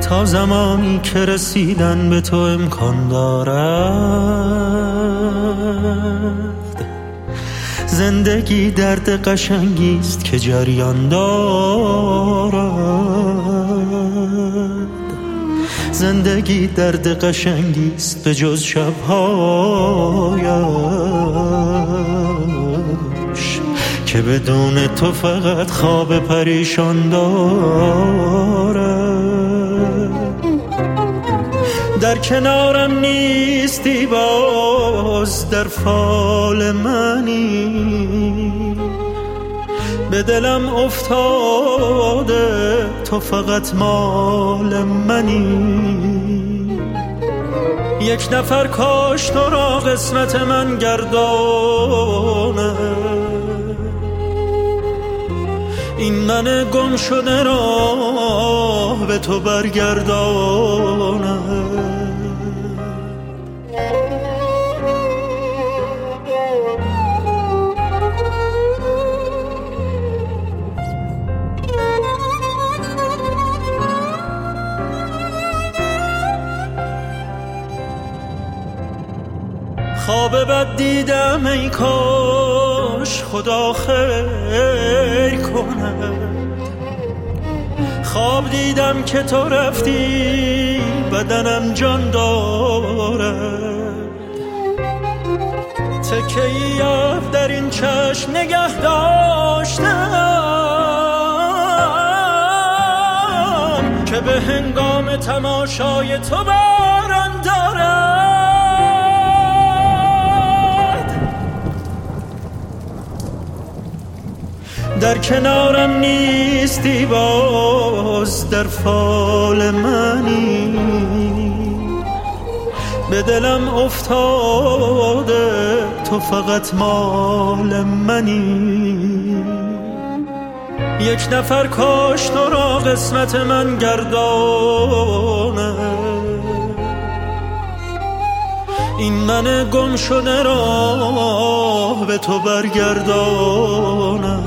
تا زمانی که رسیدن به تو امکان دارد. زندگی درد قشنگیست که جریان دارد. زندگی درد قشنگیست به جز شبهایش که بدون تو فقط خواب پریشان دارد. در کنارم نیستی باز در فال منی، به دلم افتاده تو فقط مال منی. یک نفر کاش تو را قسمت من گردانه، این من گم شده را به تو برگردانه. خواب بد دیدم ای کاش خدا خیر کنه. خواب دیدم که تو رفتی بدنم جان دارد. تکه‌ای در این چشم نگه داشتم که به هنگام تماشای تو باران دارد. در کنارم نیستی باز در فال منی، به دلم افتاده تو فقط مال منی. یک نفر کاش تو را قسمت من گردانه، این من گم شده را به تو برگردانه.